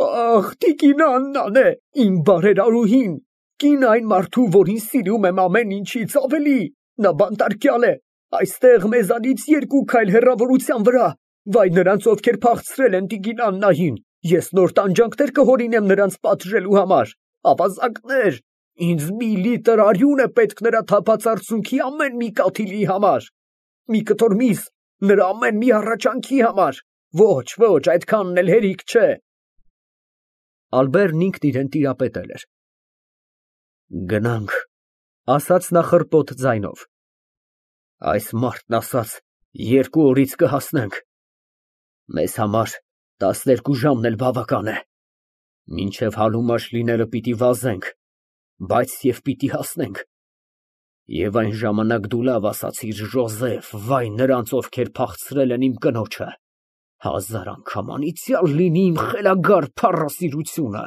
Ախ, տիկին Աննան է, իմ բարերարուհին, կին այն մարդու, որին սիրում եմ ամեն ինչից ավելի, նա բանտարկյալ է, այստեղ մեզանից 2 քայլ հեռավորության վրա, վայ նրանց, ովքեր փախցրել են տիկին Աննային, ես նոր տանջանքներ կհորինեմ նրանց պատժելու համար, ավազակներ, ինձ մի լիտր արյուն է պետք նրա թափած արցունքի ամեն մի կաթիլի համար, մի կտոր միս նրա ամեն մի հառաչանքի համար, ոչ, այդքանն էլ հերիք չէ։ Ալբերն ինքն իրեն տիրապետել էր։ Գնանք, ասաց նա խռպոտ ձայնով։ Այս մարդն ասաց, 2 օրից կհասնենք։ Մեզ համար 12 ժամն էլ բավական է։ Մինչև հալումաշ լինելը պիտի վազենք, բայց և պիտի հասնենք։ Եվ այն ժամանակ դու լավ ասացիր, Ժոզեֆ, վայ նրանց, ովքեր փախցրել են իմ կնոջը։ 1000 անգամ անիծյալ լինի իմ խելագար փառասիրությունը։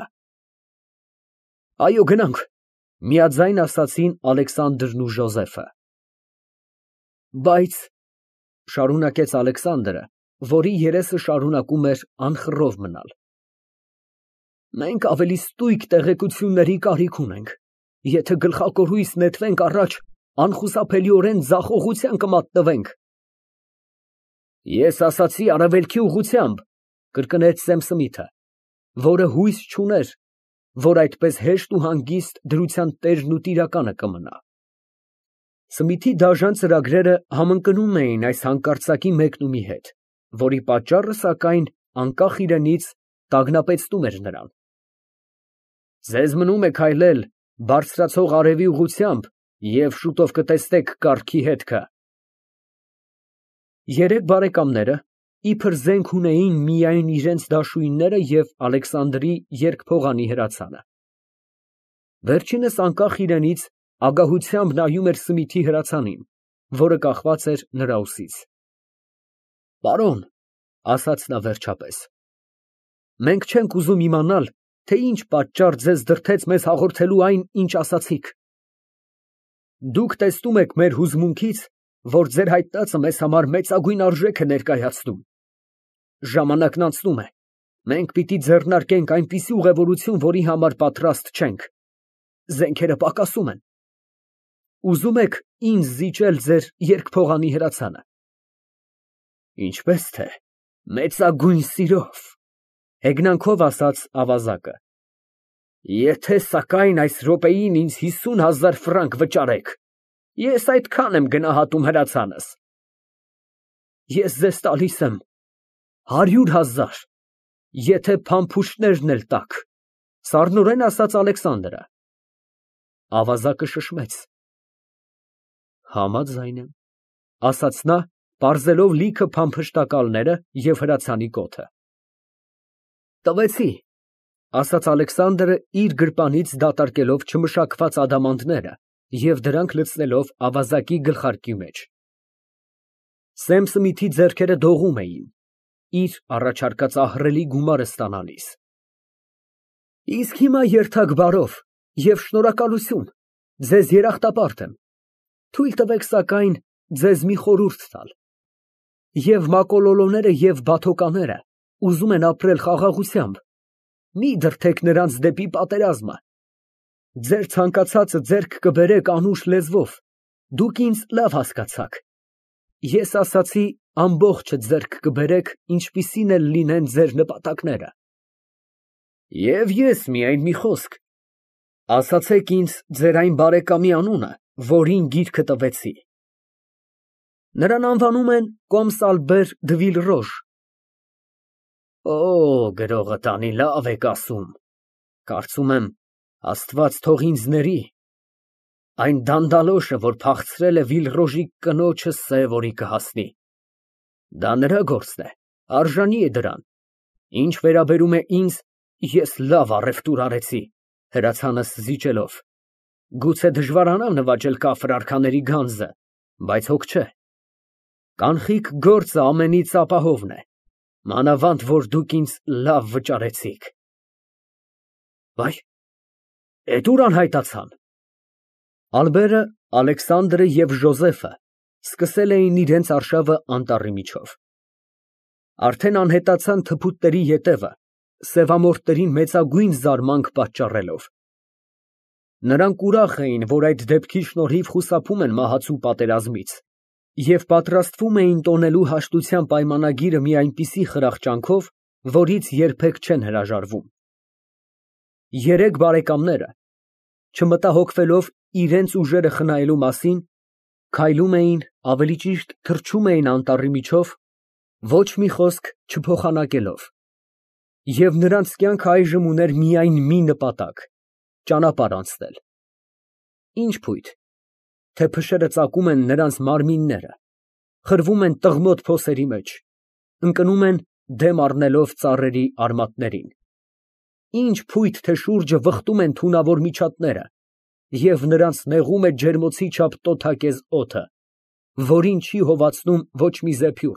Այո, գնանք, միաձայն ասացին Ալեքսանդրն ու Ժոզեֆը։ Բայց, շարունակեց Ալեքսանդրը, որի երեսը շարունակում էր անխռով մնալ, մենք ավելի ստույգ տեղեկությունների կարիք ունենք, եթե գլխակորույս նետվենք առաջ, անխուսափելիորեն ձախողության կմատնվենք։ Ես ասացի արևելքի ուղղությամբ, կրկնեց Սեմսմիթը, որը հույս չուներ, որ այդպես հեշտ ու հանգիստ դրության տերն ու տիրականը կմնա։ Սմիթի դաժան ծրագրերը համընկնում էին այս հանկարծակի մեկնումի հետ, որի պատճառը, սակայն, անկախ իրենից, տագնապեցնում էր նրան։ Ձեզ մնում է քայլել բարձրացող արևի ուղղությամբ և շուտով կտեսնեք կառքի հետքը։ Երեք բարեկամները իբր զենք ունեին միայն իրենց դաշույնները և Ալեքսանդրի երկփողանի հրացանը։ Վերջինս անկախ իրենից ագահությամբ նայում էր Սմիթի հրացանին, որը կախված էր նրա ուսից։ Պարոն, ասաց նա վերջապես, մենք չենք ուզում իմանալ, թե ինչ պատճառ ձեզ դրդեց մեզ հաղորդելու այն, ինչ ասացիք։ Դուք տեսնում եք մեր հուզմունքից, որ ձեր հայտնածը մեզ համար մեծագույն արժեք է ներկայացնում։ Ժամանակն անցնում է, մենք պիտի ձեռնարկենք այնպիսի ուղևորություն, որի համար պատրաստ չենք։ Զենքերը պակասում են։ Ուզում եք ինձ զիջել ձեր երկփողանի հրացանը։ Ինչպես թե, մեծագույն սիրով, հեգնանքով ասաց ավազակը։ Եթե սակայն այս րոպեին ինձ 50,000 ֆրանկ վճարեք, ես այդքան եմ գնահատում հրացանս։ Ես ձեզ տալիս եմ 100,000, եթե փամփուշտներն էլ տաք, սառնորեն ասաց Ալեքսանդրը։ Ավազակը շշմեց։ Համաձայն եմ, ասաց նա, պարզելով լիքը փամփշտակալները և հրացանի կոթը։ Տվեցի, ասաց Ալեքսանդրը իր գրպանից դատարկելով չմշակված ադամանդները և դրանք լցնելով ավազակի գլխարկի մեջ։ Սեմ Սմիթի ձեռքերը դողում էին, իր առաջարկած ահռելի գումարը ստանալիս։ Իսկ հիմա երթակ բարով և շնորհակալություն, ձեզ երախտապարտ եմ։ Թույլ տվեք, սակայն, ձեզ մի խորհուրդ տալ։ Եվ մակոլոլոները և բաթոկաները ուզում են ապրել խաղաղությամբ, մի դրդեք նրանց դեպի պատերազմը։ Ձեր ցանկացածը ձեռք կբերեք անուշ լեզվով, դուք ինձ լավ հասկացաք։ Ես ասացի ամբողջը ձեռք կբերեք, ինչպիսին էլ լինեն ձեր նպատակները։ Եվ ես միայն մի խոսք, ասացեք ինձ ձեր այն բարեկամի անունը, որին գիրքը տվեցի։ Նրան անվանում են Կոմսալբեր Դվիլրոժ։ Օ, գրողդ անի լավ եք ասում, կարծում եմ, Աստված թող ինձ ների, այն դանդալոշը, որ փախցրել է Վիլրոժի կնոջը սև օրի կհասնի։ Դա նրա գործն է, արժանի է դրան։ Ինչ վերաբերում է ինձ, ես լավ առևտուր արեցի, հրացանս զիջելով։ Գուցե դժվարանա նվաճել կաֆր արքաների գանձը, բայց հոգ չէ։ Կանխիկ գործը ամենից ապահովն է, մանավանդ, որ դուք ինձ լավ վճարեցիք։ Վայ, էդ ուր անհայտացան։ Ալբերը, Ալեքսանդրը և Ժոզեֆը սկսել էին իրենց արշավը անտառի միջով։ Արդեն անհետացան թփուտների ետևը, սևամորթներին մեծագույն զարմանք պատճառելով։ Նրանք ուրախ էին, որ այդ դեպքի շնորհիվ խուսափում են մահացու պատերազմից և պատրաստվում էին տոնելու հաշտության պայմանագիրը մի այնպիսի խրախճանքով, որից երբեք չեն հրաժարվում։ Երեք բարեկամները, չմտահոգվելով իրենց ուժերը խնայելու մասին, քայլում էին, ավելի ճիշտ թռչում էին անտառի միջով, ոչ մի խոսք չփոխանակելով, և նրանց կյանքը այժմ ուներ միայն մի նպատակ՝ ճանապարհ անցնել։ Ինչ փույթ, թե փշերը ծակում են նրանց մարմինները, խրվում են տղմոտ փոսերի մեջ, ընկնում են դեմ առնելով ծառերի արմատներին։ Ինչ փույթ, թե շուրջը վխտում են թունավոր միջատները, և նրանց նեղում է ջերմոցի չափ տոթակեզ օդը, որին չի հովացնում ոչ մի զեփյուռ։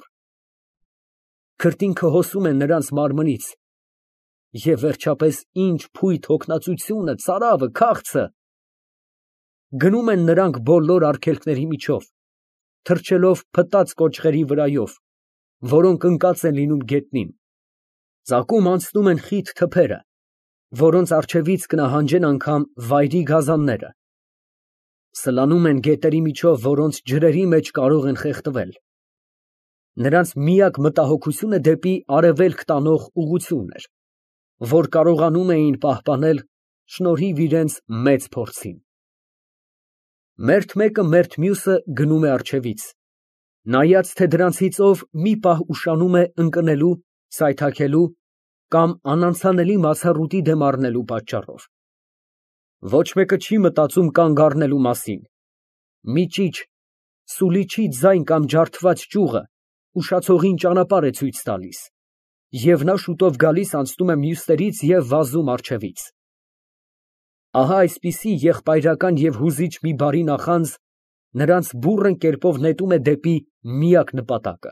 Քրտինքը հոսում է նրանց մարմնից, և վերջապես ինչ փույթ հոգնածությունը, ծարավը, քաղցը։ Գնում են նրանք բոլոր արգելքների միջով, թռչելով փտած կոճղերի վրայով, որոնք ընկած են լինում գետնին, ծակում անցնում են խիտ թփերը, որոնց առջևից կնահանջեն անգամ վայրի գազանները, սլանում են գետերի միջով, որոնց ջրերի մեջ կարող են խեղդվել։ Նրանց միակ մտահոգությունը դեպի արևելք տանող ուղղությունն էր, որ կարողանում էին պահպանել շնորհիվ իրենց մեծ փորձին։ Մերթ մեկը մերթ մյուսը գնում է առջևից, նայած թե դրանցից ով մի պահ ուշանում է ընկնելու, սայթաքելու կամ անանցանելի մացառուտի դեմ առնելու պատճառով։ Ոչ մեկը չի մտածում կանգ առնելու մասին։ Մի ճիչ, սուլիչի ձայն կամ ջարդված ճյուղը ուշացողին ճանապարհ է ցույց տալիս, և նա շուտով գալիս անցնում է մյուսներից և վազում առջևից։ Ահա այսպիսի եղբայրական և հուզիչ մի բարի նախանձ նրանց բուռն կերպով նետում է դեպի միակ նպատակը։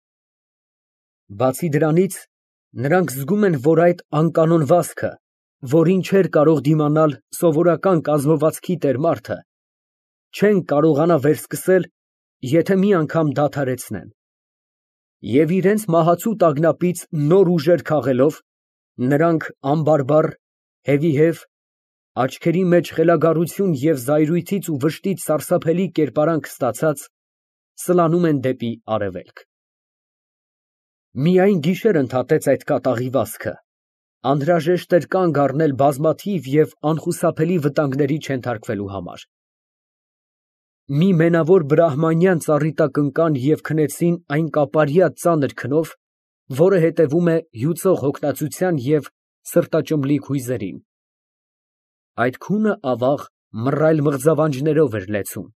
Բացի դրանից, նրանք զգում են, որ այդ անկանոն վազքը, որին չէր կարող դիմանալ սովորական կազմվածքի տեր մարդը, չեն կարողանա վերսկսել, եթե մի անգամ դադարեցնեն։ Եվ իրենց մահացու տագնապից նոր ուժեր քաղելով, նրանք անբարբար, հևիհև, աչքերի մեջ խելագարություն և զայրույթից ու վշտից սարսափելի կերպարանք ստացած, սլանում են դեպի արևելք։ Միայն գիշեր ընդհատեց այդ կատաղի վազքը, անհրաժեշտ էր կանգ առնել բազմաթիվ և անխուսափելի վտանգների չենթարկվելու համար։ Մի մենավոր բրահմանյան ծառի տակ ընկան և քնեցին այն կապարյա ծանր քնով, որը հետևում է հյուծող հոգնածության և սրտաճմլիկ հույզերին։ Այդ քունը, ավաղ, մռայլ մղձավանջներով էր լեցուն։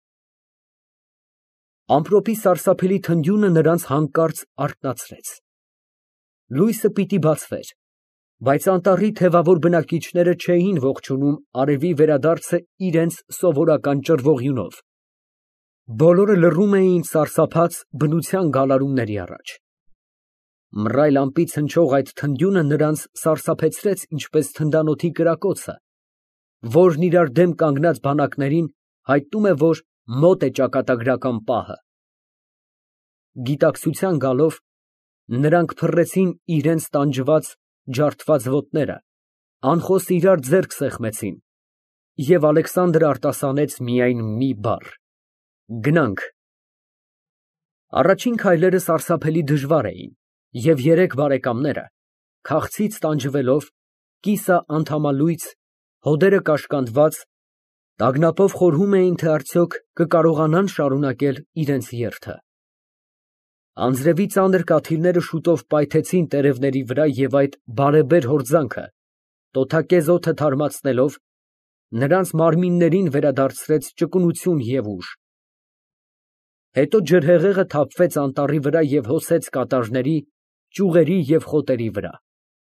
Ամպրոպի սարսափելի թնդյունը նրանց հանկարծ արթնացրեց։ Լույսը պիտի բացվեր, բայց անտառի թևավոր բնակիչները չէին ողջունում արևի վերադարձը իրենց սովորական ճռվողյունով։ Բոլորը լռում էին սարսափած բնության գալարումների առաջ։ Մռայլ ամպից հնչող այդ թնդյունը նրանց սարսափեցրեց ինչպես թնդանոթի կրակոցը, որն իրար դեմ կանգնած բանակներին հայտնում է, որ մոտ է ճակատագրական պահը։ Գիտակցության գալով, նրանք փռեցին իրենց տանջված, ջարդված ոտները, անխոս իրար ձեռք սեղմեցին, և Ալեքսանդրը արտասանեց միայն մի բառ. «Գնանք»։ Առաջին քայլերը սարսափելի դժվար էին, և երեք բարեկամները, քաղցից տանջվելով, կիսաանդամալույծ, հոդերը կաշկանդված, տագնապով խորհում էին, թե արդյոք կկարողանան շարունակել իրենց երթը։ Անձրևի ծանր կաթիլները շուտով պայթեցին տերևների վրա և այդ բարեբեր հորձանքը, տոթակեզ օդը թարմացնելով, նրանց մարմիններին վերադարձրեց ճկունություն և ուժ։ Հետո ջրհեղեղը թափվեց անտառի վրա և հոսեց կատարների, ճյուղերի և խոտերի վրա։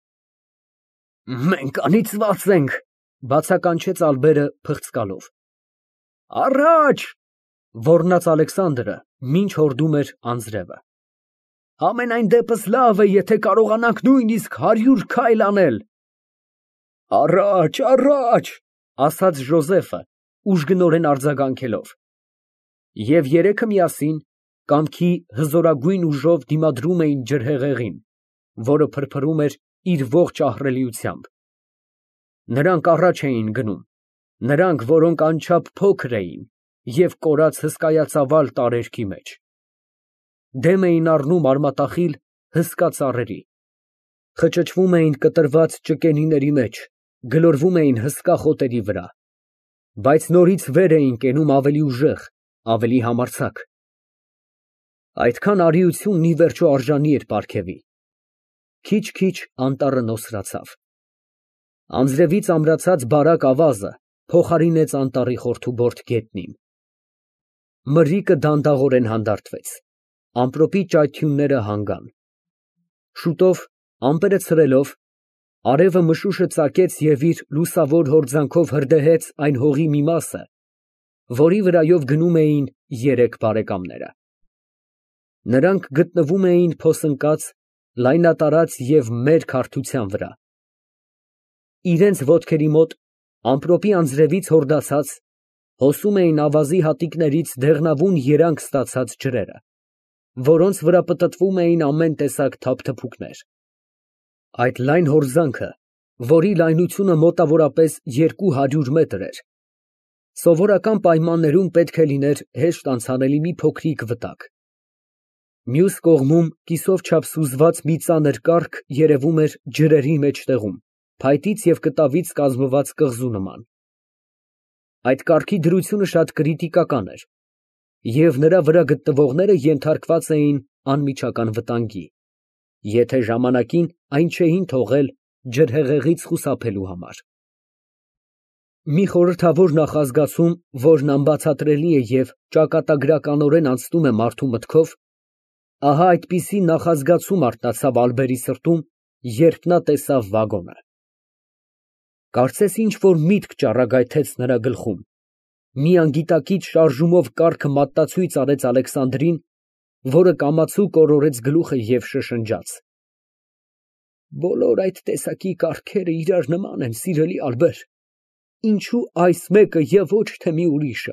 «Մենք անիծված ենք», բացականչեց Ալբերը փղծկալով։ «Առաջ», ոռնաց Ալեքսանդրը, մինչ հորդում էր անձրևը։ «Համենայն դեպս լավ է, եթե կարողանանք նույնիսկ 100 քայլ անել»։ «Առաջ, առաջ», ասաց Ժոզեֆը, ուժգնորեն արձագանքելով։ Եվ երեքը միասին, կամքի հզորագույն ուժով դիմադրում էին ջրհեղեղին, որը փրփրում էր իր ողջ ահռելիությամբ։ Նրանք առաջ էին գնում, նրանք, որոնք անչափ փոքր էին և կորած հսկայածավալ տարերքի մեջ։ Դեմ էին առնում արմատախիլ հսկա ծառերի, խճճվում էին կտրված ճկենիների մեջ, գլորվում էին հսկա խոտերի վրա, բայց նորից վեր էին կենում ավելի ուժեղ, ավելի համարձակ։ Այդքան արիությունն ի վերջո արժանի էր պարգևի։ Քիչ-քիչ անտառը նոսրացավ։ Անձրևից ամրացած բարակ ավազը փոխարինեց անտառի խորթուբորդ գետնին։ Մրրիկը դանդաղորեն հանդարտվեց, ամպրոպի ճայթյունները հանգան։ Շուտով, ամպերը ցրելով, արևը մշուշը ծակեց և իր լուսավոր հորձանքով հրդեհեց այն հողի մի մասը, որի վրայով գնում էին երեք բարեկամները։ Նրանք գտնվում էին փոսընկած, լայնատարած և մերկ հարթության վրա։ Իրենց ոտքերի մոտ, ամպրոպի անձրևից հորդացած, հոսում էին ավազի հատիկներից դեղնավուն երանգ ստացած ջրերը, որոնց վրա պտտվում էին ամեն տեսակ թափթփուկներ։ Այդ լայն հորձանքը, որի լայնությունը մոտավորապես 200 մետր էր, սովորական պայմաններում պետք է լիներ հեշտ անցանելի մի փոքրիկ վտակ։ Մյուս կողմում կիսով չափ սուզված մի ծանր կառք երևում էր ջրերի մեջտեղում, փայտից և կտավից կազմված կղզու նման։ Այդ կառքի դրությունը շատ կրիտիկական էր, և նրա վրա գտնվողները ենթարկված էին անմիջական վտանգի, եթե ժամանակին այն չէին թողել ջրհեղեղից խուսափելու համար։ Մի խորհրդավոր նախազգացում, որն անբացատրելի է և ճակատագրականորեն անցնում է մարդու մտքով, ահա այդպիսի նախազգացում արթնացավ Ալբերի սրտում, երբ նա տեսավ վագոնը։ Կարծես ինչ֊որ միտք ճառագայթեց նրա գլխում, մի անգիտակից շարժումով կառքը մատնացույց արեց Ալեքսանդրին, որը կամացուկ օրորեց գլուխը և շշնջաց. «Բոլոր այդ տեսակի կառքերը իրար նման են, սիրելի Ալբեր, ինչո՞ւ այս մեկը և ոչ թե մի ուրիշը»։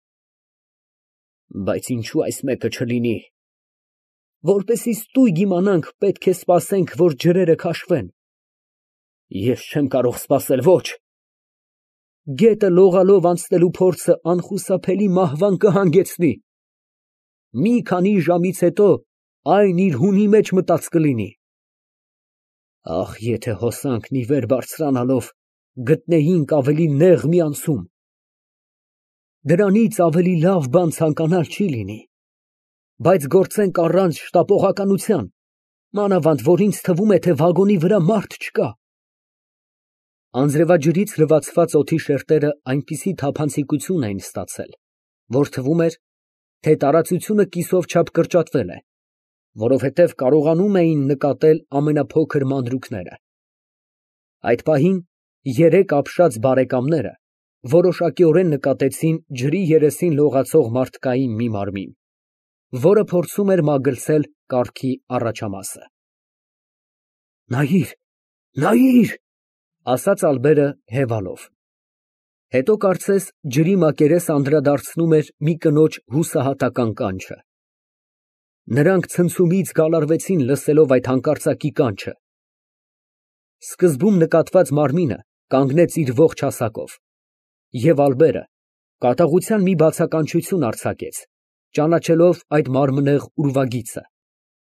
Բայց ինչո՞ւ այս մեկը չլինի։ Որպեսզի ստույգ իմանանք, պետք է սպասենք, որ ջրերը քաշվեն։ Ես չեմ կարող սպասել, ոչ։ Գետը լողալով անցնելու փորձը անխուսափելի մահվան կհանգեցնի։ Մի քանի ժամից հետո այն իր հունի մեջ մտած կլինի։ Ախ, եթե հոսանքն ի վեր բարձրանալով գտնեինք ավելի նեղ մի անցում։ Դրանից ավելի լավ բան ցանկանալ չի լինի, բայց գործենք առանց շտապողականության, մանավանդ որ ինձ թվում է, թե վագոնի վրա մարդ չկա։ Անձրևաջրից լվացված օդի շերտերը այնպիսի թափանցիկություն էին ստացել, որ թվում էր, թե տարածությունը կիսով չափ կրճատվել է, որովհետև կարողանում էին նկատել ամենափոքր մանրուքները։ Այդ պահին երեք ապշած բարեկամները որոշակիորեն նկատեցին ջրի երեսին լողացող մարդկային մի մարմին, որը փորձում էր մագլցել կառքի առաջամասը։ «Նայիր, նայիր», ասաց Ալբերը հևալով։ Հետո կարծես ջրի մակերես անդրադարձնում էր մի կնոջ հուսահատական կանչը։ Նրանք ցնցումից գալարվեցին լսելով այդ հանկարծակի կանչը։ Սկզբում նկատված մարմինը կանգնեց իր ողջ հասակով, և Ալբերը կատաղության մի բացականչություն արձակեց, ճանաչելով այդ մարմնեղ ուրվագիծը։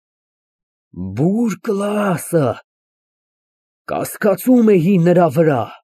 Բուր կլասը, կասկածում էի նրա վրա։